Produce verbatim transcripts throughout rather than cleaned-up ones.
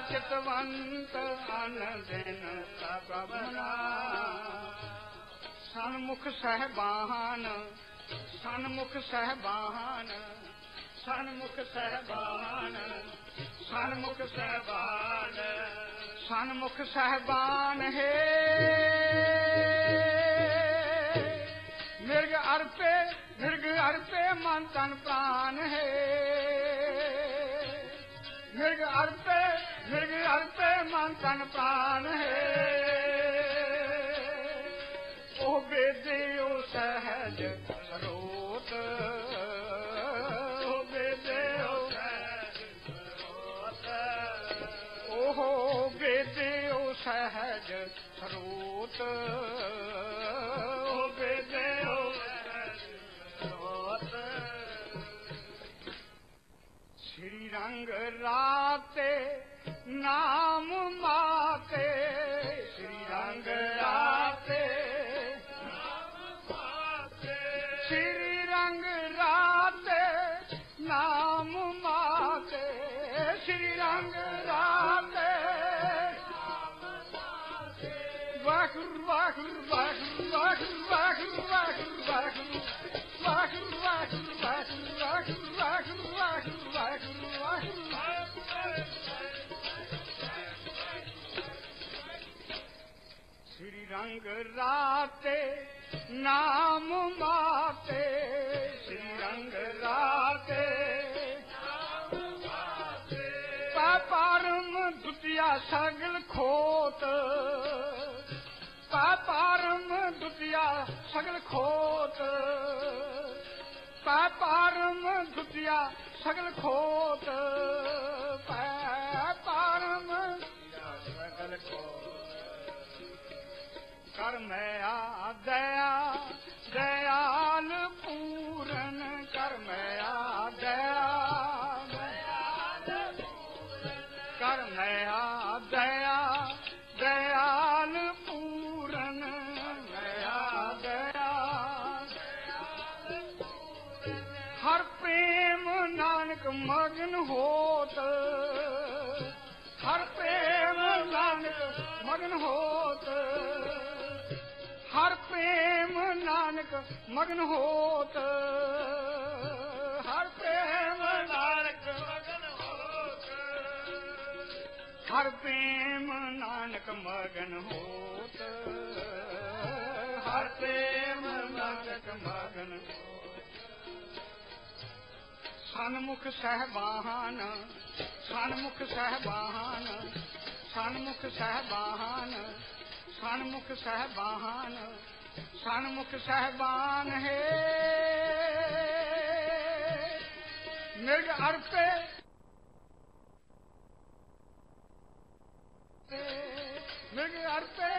ਚਿਤਵੰਤ ਅਨ ਦਿਨ ਪ੍ਰਭ ਨਾਮ। ਸਨਮੁਖ ਸਹਿਬਾਨ ਸਨਮੁਖ ਸਹਿਬਾਨ ਸਨਮੁਖ ਸਹਿਬਾਨ ਸਨਮੁਖ ਸਹਿਬਾਨ ਸਨਮੁਖ ਸਹਿਬਾਨ ਹੈ ਮਿਰਗ ਅਰਪੇ ਮਿਰਗ ਅਰਪੇ ਮਨ ਤਨ ਪ੍ਰਾਨ ਹੈ ਮਿਰਗ ਅਰਪੇ ਮਿਰਗ ਅਰਪੇ ਮਨ ਤਨ ਪ੍ਰਾਨ ਹੈ ਉਹ ਬੇਦੇ ਉਹ ਸਹਿਜ ਸਰੋਤ ਉਹ ਬੇਦੇ ਉਹ ਸਹਿਜ ਸਰੋਤ ਉਹ ਬੇਦੇ ਉਹ ਸਹਿਜ ਸਰੋਤ ਉਹ ਬੇਦੇ ਉਹ ਸਹਿਜ ਸਰੋਤ। ਸ੍ਰੀ ਰੰਗ ਰਾਤੇ ਨਾਮ ਮਾਤੇ ਸ੍ਰੀ ਰੰਗ ਰਾਤੇ ਸ੍ਰੀ ਰੰਗ ਰਾਤੇ ਨਾਮ ਮਾਤੇ ਸ੍ਰੀ ਰੰਗ ਰਾਤੇ ਵਾਹਿਗੁਰੂ ਵਾਹਿਗੁਰੂ ਵਾਹਿਗੁਰੂ ਵਾਹਿਗੁਰੂ ਵਾਹਿਗੁਰੂ ਵਾਹਿਗੁਰੂ ਵਾਹਿਗੁਰੂ ਵਾਹਿਗੁਰੂ ਵਾਹਿਗੁਰੂ ਵਾਹਿਗੁਰੂ ਵਾਹਿਗੁਰੂ ਵਾਹਿਗੁਰੂ ਵਾਹਿਗੁਰੂ। ਸ੍ਰੀ ਰੰਗ ਰਾਤੇ ਨਾਮ ਮਾਤੇ ਸ੍ਰੀ ਰੰਗ ਰਾਤੇ ਪਾਪਰਮ ਦੁਤੀਆ ਸਗਲ ਖੋਤ ਪਾਪਰਮ ਦੁਤੀਆ ਸਗਲ ਖੋਤ ਪਾਪਰਮ ਦੁਤੀਆ ਸਗਲ ਖੋਤ ਪਾਪਰਮ ਸਗਲ ਖੋਤ। ਕਰ ਮੈਂ ਦਇਆ ਦਇਆਲ ਪੂਰਨ ਕਰ ਮੈਂ ਦਇਆ ਕਰ ਮੈਂ ਦਇਆ ਦਇਆਲ ਪੂਰਨ ਮੈਂ ਦਇਆ ਹਰ ਪ੍ਰੇਮ ਨਾਨਕ ਮਗਨ ਹੋਤ ਹਰ ਪ੍ਰੇਮ ਨਾਨਕ ਮਗਨ ਹੋਤ ਹਰ ਪ੍ਰੇਮ ਨਾਨਕ ਮਗਨ ਹੋਤ ਹਰ ਪ੍ਰੇਮ ਨਾਨਕ ਮਗਨ ਹੋਤ ਹਰ ਪ੍ਰੇਮ ਨਾਨਕ ਮਗਨ ਹੋਤ ਹਰ ਪ੍ਰੇਮ ਨਾਨਕ ਮਗਨ ਹੋਤ। ਸਨਮੁਖ ਸਹਿਬਾਨ ਸਨਮੁਖ ਸਹਿਬਾਨ ਸਨਮੁਖ ਸਹਿਬਾਨ ਸਨਮੁਖ ਸਹਿਬਾਨ ਸਨਮੁਖ ਸਹਿਬਾਨ ਹੈ ਮਿਰਗ ਅਰਪੇ ਮਿਰਗ ਅਰਪੇ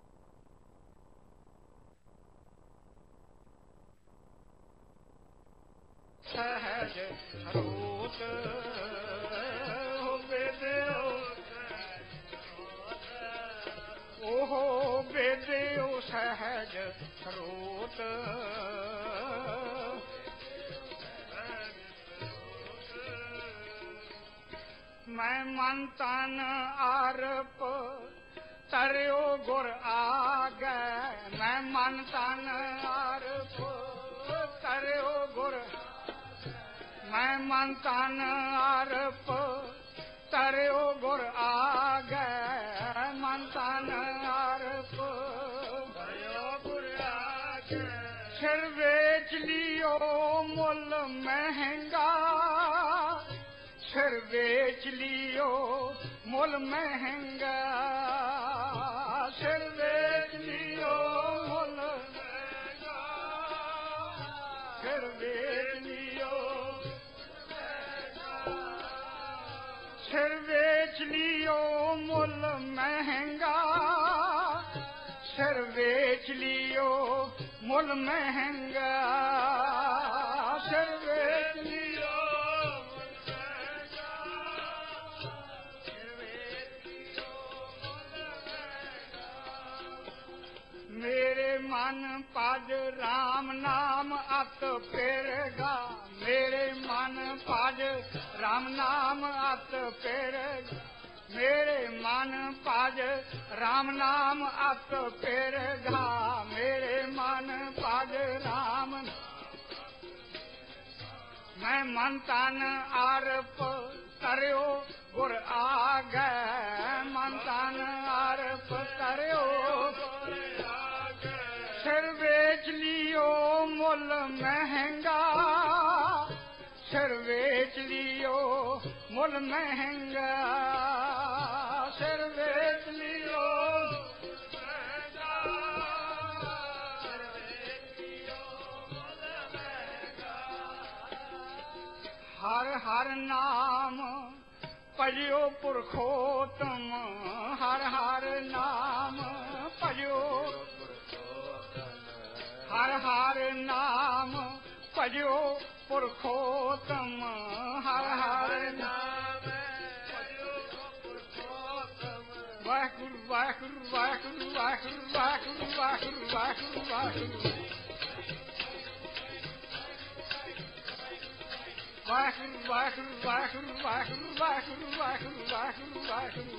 ਸਹਿਜ ਸਰੋਤ ਹੋਵੇ ਦਿਓ ਉਹ ਬੇਦਿਓ ਸਹਿਜ ਸਰੋਤ ਮੈਂ ਮਨ ਤਨ ਆਰਪ ਤਰਿਓ ਗੁਰ ਆਗੈ ਮੈਂ ਮਨ ਤਨ ਆਰਪ ਤਰਿਓ ਗੁਰ ਮੈਂ ਮਨ ਤਨ ਆਰਪ ਤਰਿਓ ਗੁਰ ਆਗੈ ਮਨ ਤਨ ਆਰਪ ਤਰਿਓ ਗੁਰ ਆਗੈ ਸਿਰ ਵੇਚ ਲਿਓ ਮੁੱਲ ਮਹਿੰਗਾ ਸਿਰ ਵੇਚ ਲਿਓ ਮੁੱਲ ਮਹਿੰਗਾ ਸਿਰ ਵੇਚ ਲਿਓ ਮੁੱਲ ਮਹਿੰਗਾ ਸਿਰ ਵੇਚ ਲਿਓ ਸਿਰ ਵੇਚ ਲਿਓ ਮੁੱਲ ਮਹਿੰਗਾ ਸਿਰ ਵੇਚ ਲਿਓ ਮੁੱਲ ਮਹਿੰਗਾ ਸਿਰ ਵੇਚ ਲਿਓ ਮੇਰੇ ਮਨ ਭਜ ਰਾਮ ਨਾਮ ਅਤ ਪੇਰਗਾ ਮੇਰੇ ਮਨ ਭਜ ਰਾਮ ਨਾਮ ਅਤ ਪੇਰਗਾ मेरे मन भज राम नाम अत फिर गा मेरे मन भज राम मैं मन तन आरप करियो गुर आगे मन तन आरप करियो सिर बेच लियो मुल महंगा सिर बेच लियो मुल महंगा सिर बेच लियो हर हर नाम भजो पुरखो तुम हर हर नाम भजो हर हर नाम भजो पुरखो तुम हर हर नाम वाहिगुरु वाहिगुरु वाहिगुरु वाहिगुरु वाहिगुरु वाहिगुरु वाहिगुरु वाहिगुरु वाहिगुरु वाहिगुरु वाहिगुरु वाहिगुरु वाहिगुरु वाहिगुरु वाहिगुरु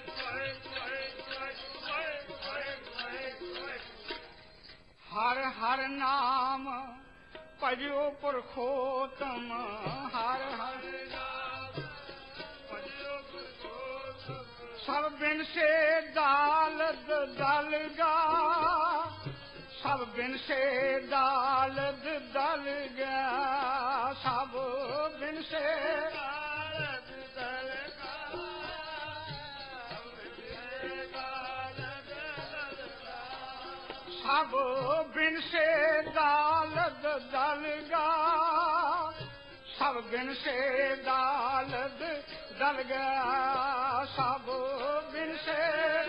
वाहिगुरु हर हर नाम भजो पुरखो तुम हर हर नाम भजो पुरखो तुम सब बिन से दालद दलगा सब बिन से दालद दलगा सब बिन से दालद दलगा सब बिन से दालद दलगा सब बिन से दालद दलगा सब बिन से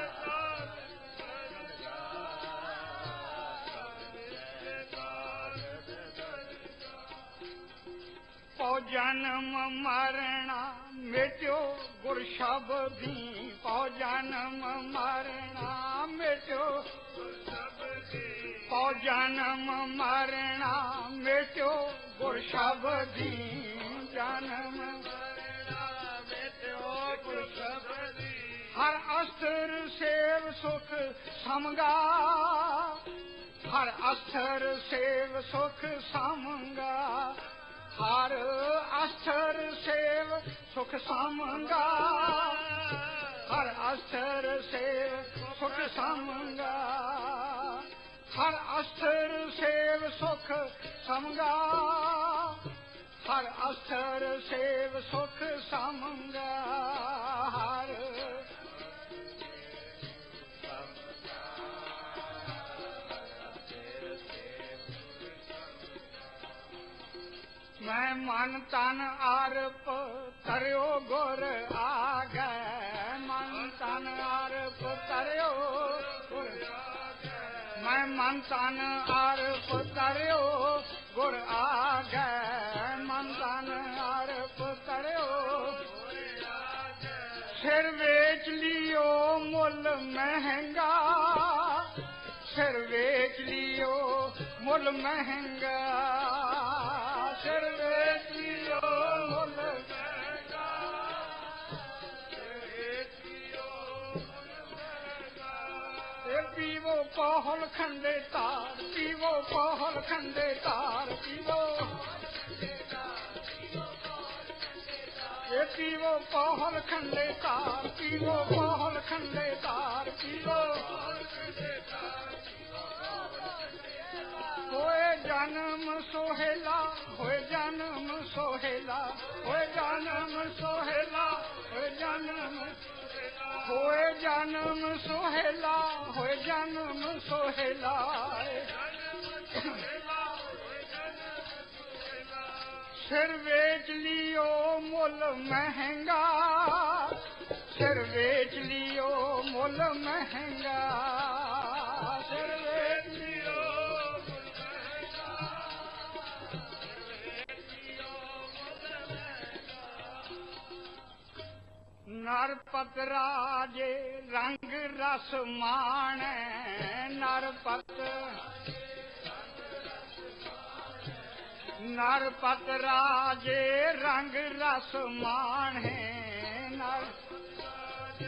पौ जन्म मरना मिट्यो गुर शब्दी पौ जन्म मरना मिट्यो पौ जन्म मरना मिट्यो गुर शब्दी जन्म मरना मिट्यो गुर शब्दी हर अस्त्र सेव सुख समगा हर अस्त्र सेव सुख समगा हर अस्त्र सेव सुख समगा हर अस्त्र सेव सुख समगा हर अस्त्र सेव सुख समगा हर अस्त्र सेव सुख समगा हर मैं मन तन आरप करियो गुर आगे मन तन आरप करियो गुर मैं मन तन आरप करियो गुर आगे मन तन आरप करियो सिर बेच लियो मुल महंगा सिर बेच लियो मुल महंगा सिर बेच लियो मुल महंगा पीवो पहल खंडे तार पीवो पहल खंडे तार पीवो ये पीवो पहल खंडे तार पीवो पहल खंडे तार पीवो होए जन्म सोहेला होए जन्म सोहेला होए जन्म सोहेला होए जन्म होए जन्म सोहेला होए जन्म सोहेला सिर बेच लियो मुल महंगा सिर बेच लियो मुल महंगा सिर बेच लियो नरपत राजे रंग रस माणे नरपत नरपत राजे रंग रस माणे नर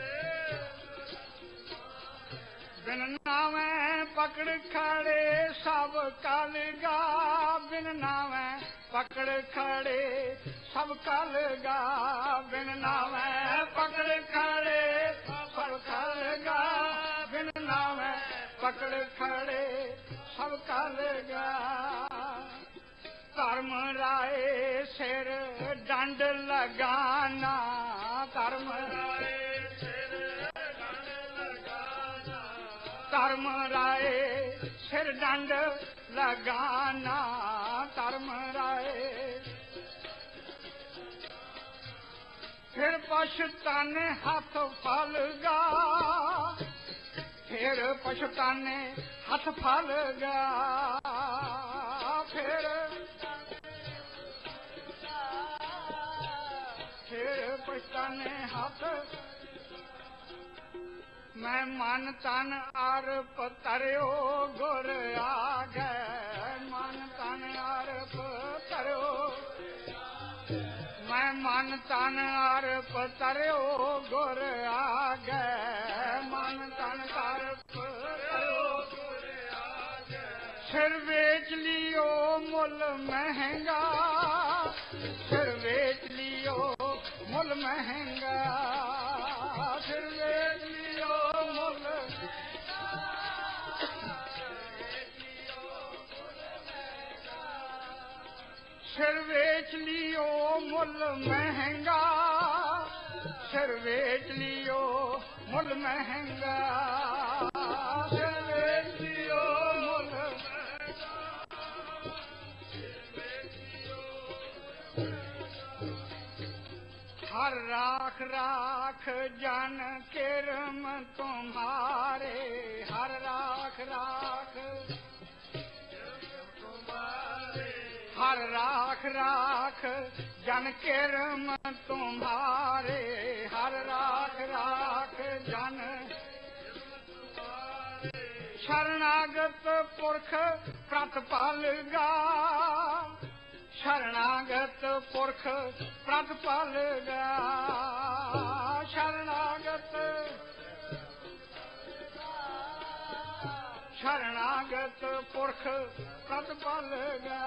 ਬਿਨ ਨਾਵੇਂ ਪਕੜ ਖੜੇ ਸਭ ਕਲ ਗਾ, ਬਿਨ ਨਾਵੇਂ ਪਕੜ ਖੜੇ ਸਭ ਕਲ ਗਾ, ਬਿਨ ਨਾਵੇਂ ਪਕੜ ਖੜੇ ਸਭ ਕਲ ਗਾ, ਬਿਨ ਨਾਵੇਂ ਪਕੜ ਖੜੇ ਸਭ ਕਲ ਗਾ। ਧਰਮ ਰਾਏ ਸਿਰ ਡੰਡ ਲਗਾਨਾ, ਧਰਮ ਰਾਏ ਸਿਰ ਡੰਡ ਲਗਾਨਾ, ਧਰਮ ਰਾਏ ਸਿਰ ਡੰਡ ਲਗਾਨਾ, ਧਰਮ ਰਾਏ। ਫਿਰ ਪਛਤਾਨੇ ਹੱਥ ਫਲਗਾ, ਫਿਰ ਪਛਤਾਨੇ ਹੱਥ ਫਲਗਾ, ਫਿਰ ਫਿਰ ਪਛਤਾਨੇ ਹੱਥ। ਮੈਂ ਮਨ ਤਨ ਅਰਪ ਤਰਿਓ ਗੁਰ ਆ ਗਏ, ਮਨ ਤਨ ਅਰਪ ਤਰਿਓ, ਮੈਂ ਮਨ ਤਨ ਅਰਪ ਤਰਿਓ ਗੁਰ ਆ ਗਏ, ਮਨ ਤਨ ਅਰਪ ਤਰਿਓ ਗੁਰ ਆ ਗਏ। ਸਿਰ ਵੇਚ ਲਿਓ ਮੁੱਲ ਮਹਿੰਗਾ, ਸਿਰ ਵੇਚ ਲਿਓ ਮੁੱਲ ਮਹਿੰਗਾ, ਸਿਰ ਵੇਚ ਲਿਓ ਮੁੱਲ, ਸਿਰ ਵੇਚ ਲਿਓ ਮੁੱਲ ਮਹਿੰਗਾ, ਸਿਰ ਵੇਚ ਲਿਓ ਮੁੱਲ ਮਹਿੰਗਾ, ਸਿਰ ਵੇਚ ਲਿਓ ਮੁੱਲ ਮਹਿੰਗਾ। ਹਰ ਰਾਖ ਰਾਖ ਜਨ ਕਿਰਮ ਤੁਮਾਰੇ, ਹਰ ਰਾਖ ਰਾਖ ਹਰ ਰਾਖ ਰਾਖ ਜਨ ਕਿਰਮ ਤੁਮਾਰੇ, ਹਰ ਰਾਖ ਰਾਖ ਜਨ। ਸ਼ਰਨਾਗਤ ਪੁਰਖ ਪ੍ਰਤਪਾਲਗਾ, ਸ਼ਰਨਾਗਤ ਪੁਰਖ ਪ੍ਰਤਪਾਲਗਾ, ਸ਼ਰਨਾਗਤ ਸ਼ਰਨਾਗਤ ਪੁਰਖ ਪ੍ਰਤਪਾਲਗਾ।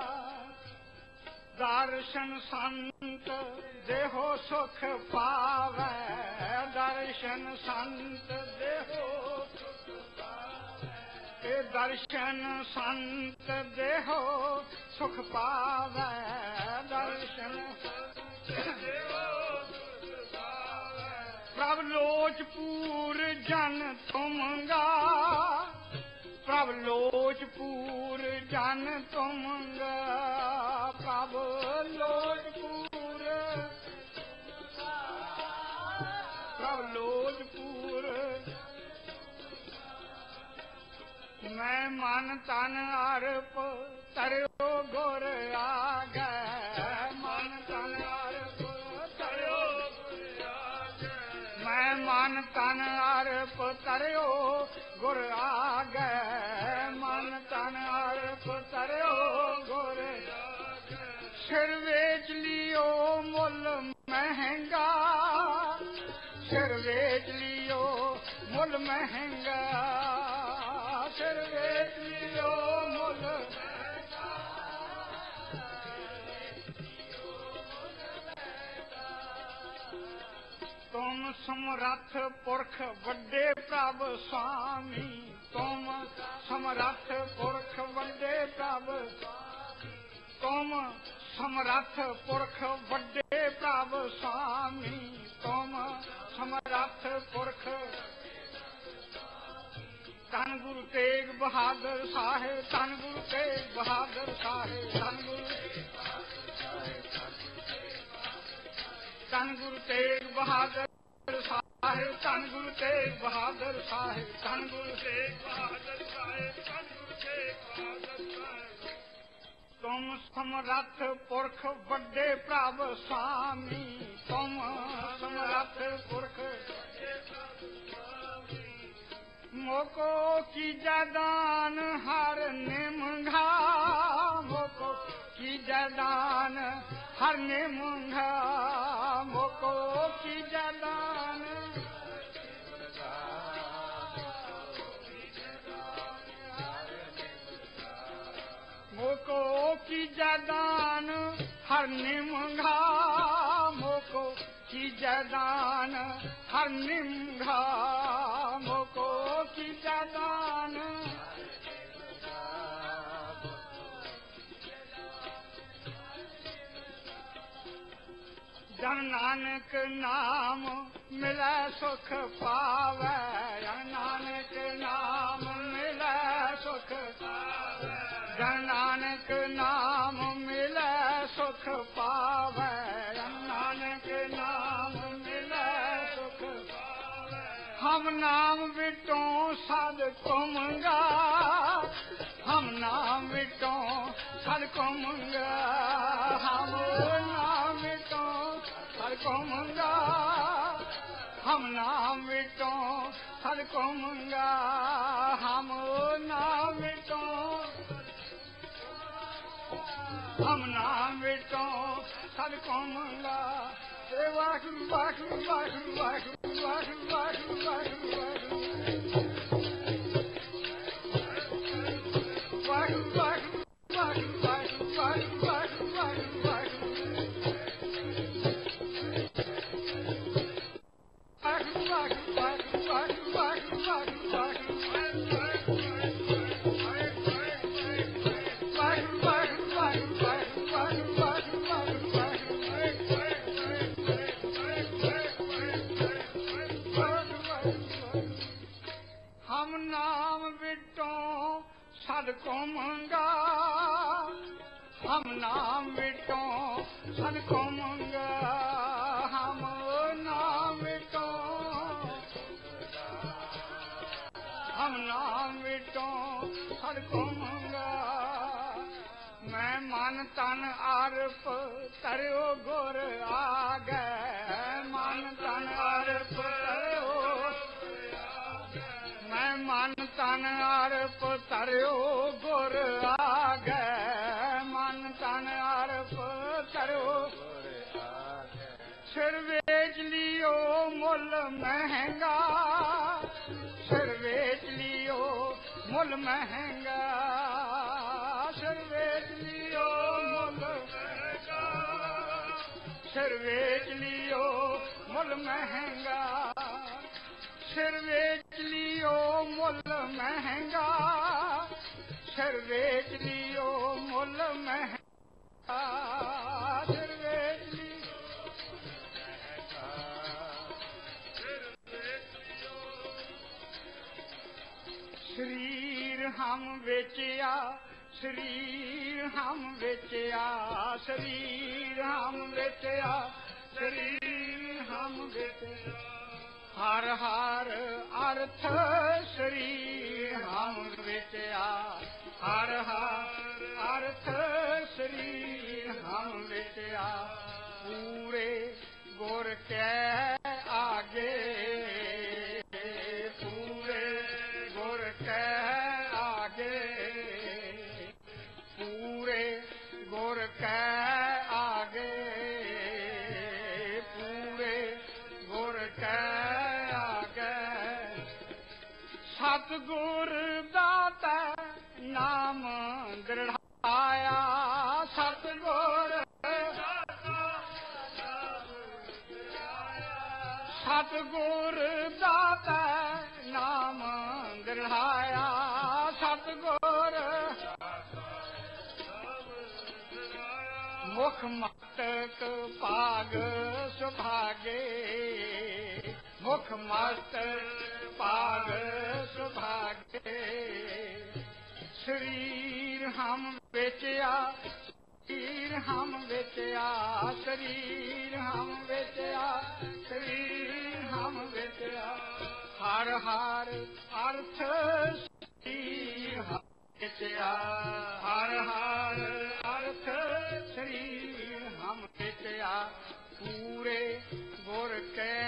ਦਰਸ਼ਨ ਸੰਤ ਦੇਹੋ ਸੁਖ ਪਾਵੈ, ਦਰਸ਼ਨ ਸੰਤ ਦੇਹੋ ਸੁਖ ਪਾਵੈ, ਇਹ ਦਰਸ਼ਨ ਸੰਤ ਦੇਹੋ ਸੁਖ ਪਾਵੈ, ਦਰਸ਼ਨ ਦੇਹੋ ਸੁਖ ਪਾਵੈ। ਪ੍ਰਭ ਲੋਚ ਪੂਰ ਜਨ ਤੁਮਗਾ, ਪ੍ਰਭ ਲੋਚ ਪੂਰ ਜਨ ਤੁਮਗਾ, ਪ੍ਰਭ ਲੋਚ ਪੂਰ, ਪ੍ਰਭ ਲੋਚ ਪੂਰ। ਮੈਂ ਮਨ ਤਨ ਅਰਪ ਤਰਿਓ ਗੁਰ ਆ ਗਏ, ਮਨ ਤਨ ਅਰਪ ਤਰਿਓ ਗੁਰ ਆ ਗਏ, ਮੈਂ ਮਨ ਤਨ ਅਰਪ ਤਰਿਓ ਗੁਰ ਆ ਗਏ, ਮਨ ਤਨ ਅਰਪ ਤਰਿਓ ਗੁਰ ਆ ਗਏ। ਸਿਰ ਵੇਚ ਲਿਓ ਮੁੱਲ ਮਹਿੰਗਾ, ਸਿਰ ਵੇਚ ਲਿਓ ਮੁੱਲ ਮਹਿੰਗਾ, ਸਿਰ ਵੇਚ ਲਿਓ ਮੁੱਲ ਮਹਿੰਗਾ। ਤੁਮ ਸਮਰੱਥ ਪੁਰਖ ਵੱਡੇ ਪ੍ਰਭ ਸੁਆਮੀ, ਤੁਮ ਸਮਰੱਥ ਪੁਰਖ ਵੱਡੇ ਪ੍ਰਭ, ਤੁਮ ਸਮਰੱਥ ਪੁਰਖ ਵੱਡੇ ਪ੍ਰਭ ਸੁਆਮੀ, ਤੁਮ ਸਮਰੱਥ ਪੁਰਖ। ਧੰਨ ਗੁਰੂ ਤੇਗ ਬਹਾਦਰ ਸਾਹਿਬ, ਧੰਨ ਗੁਰੂ ਤੇਗ ਬਹਾਦਰ ਸਾਹਿਬ, ਧੰਨ ਗੁਰੂ ਧੰਨ ਗੁਰੂ ਤੇਗ ਬਹਾਦਰ ਸਾਹਿਬ, ਧੰਨ ਗੁਰੂ ਤੇਗ ਬਹਾਦਰ ਸਾਹਿਬ, ਧੰਨ ਗੁਰੂ ਤੇਗ ਬਹਾਦਰ ਸਾਹਿਬ, ਧੰਨ ਗੁਰੂ ਤੇਗ ਬਹਾਦਰ ਸਾਹਿਬ। ਤੁਮ ਸਮਰੱਥ ਪੁਰਖ ਵੱਡੇ ਪ੍ਰਭ ਸੁਆਮੀ, ਤੁਮ ਸਮਰੱਥ ਪੁਰਖ। ਮੋਕੋ ਕੀਜੈ ਦਾਨ ਹਰ ਨਿਮੰਘਾ, ਮੋਕੋ ਕੀਜੈ ਦਾਨ ਹਰ ਨਿਮੰਘਾ, ਮੋਕੋ ਕੀਜੈ ਦਾਨ जैदान हर निमघा मोको की जैदान हर निमघा मोको की जैदान जन नानक नाम मिले सुख पावे जन नानक नाम मिले सुख पावे जन नानक नाम मिले सुख पावे जन नानक नाम मिले सुख पावे हम नाम विटों सद कुमंगा हम नाम विटों सद कुमंगा हम नाम विटों सद कुमंगा हम नाम विटों सद कुमंगा हम नाम विटों हम नाम विटों सद कुमंगा वाहिगुरू वाहिगुरू वाहिगुरू वाहिगुरू वाहिगुरू वाहिगुरू वाहिगुरू वाहिगुरू वाहिगुरू हम नाम विटों सद कुमंगा हम नाम विटों सद कुमंगा हम नाम विटों हम नाम विटों सद कुमंगा मैं मन तन आरप तरियो गुर आ गए मन तन आरप तरियो मैं मन तन आरप तरियो गुर आ गए मन तन आरप तरियो सिर वेच लियो मुल महंगा सिर वेच लियो मुल महंगा सिर वेच लियो मुल महंगा सिर वेच लियो मुल महंगा सिर वेच लियो मुल महंगा सिर वेच लियो मुल महंगा सिर वेच लियो शरीर हम बेचिया शरीर हम बेचिया शरीर हम बेचिया शरीर हम बेचिया हर हर अर्थ शरीर हम बेचिया हर हर अर्थ शरीर हम बेचिया पूरे गुर के आगे पूरे गुर के आगे पूरे गुर के आगे पूरे गुर के सतगुर दाता नाम दृढ़ाया सतगुर सतगुर दाता नाम दृढ़ाया सतगुर मुख मस्तक पाग सुभागे मुख मस्तक पाग सुभागे शरीर हम बेचिया शरीर हम बेचिया शरीर हम बेचिया शरीर हम बेचिया हर हर अर्थ शरीर हम बेचिया हर हर अर्थ शरीर हम बेचिया पूरे गुर के